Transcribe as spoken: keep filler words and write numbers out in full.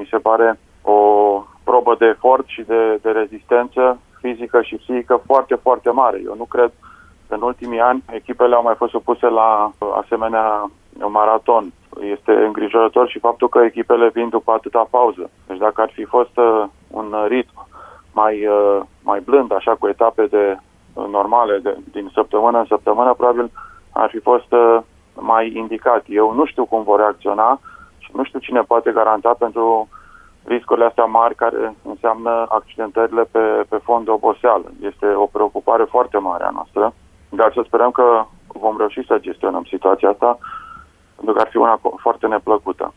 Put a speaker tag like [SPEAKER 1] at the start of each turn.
[SPEAKER 1] mi se pare o probă de efort și de, de rezistență fizică și psihică foarte, foarte mare. Eu nu cred că în ultimii ani echipele au mai fost supuse la asemenea maraton. Este îngrijorător și faptul că echipele vin după atâta pauză. Deci dacă ar fi fost uh, un ritm mai, uh, mai blând, așa cu etape de uh, normale de, din săptămână în săptămână, probabil ar fi fost uh, mai indicat. Eu nu știu cum vor reacționa și nu știu cine poate garanta pentru riscurile astea mari care înseamnă accidentările pe, pe fond de oboseală. Este o preocupare foarte mare a noastră, dar să sperăm că vom reuși să gestionăm situația asta, pentru că ar fi una foarte neplăcută.